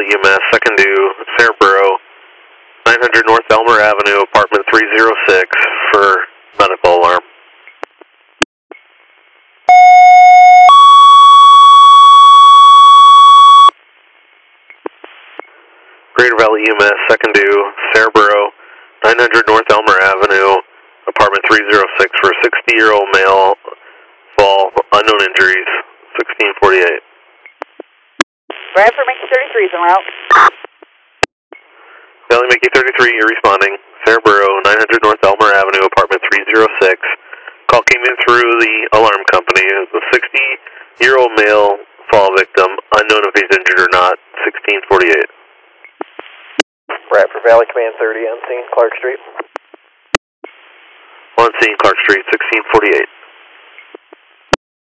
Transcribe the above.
UMass, second due, Cerebro, 900 North Elmer Avenue, apartment 306 for medical alarm. Greater Valley UMass, second due, Cerebro, 900 North Elmer Avenue, apartment 306 for a 60-year-old male, fall, unknown injuries, 1648. Bradford Mickey 33 is en route. Valley Mickey 33, you're responding. Cerebro, 900 North Elmer Avenue, apartment 306. Call came in through the alarm company. The 60-year-old male fall victim, unknown if he's injured or not, 1648. Bradford Valley Command 30 on scene, Clark Street. On scene, Clark Street, 1648.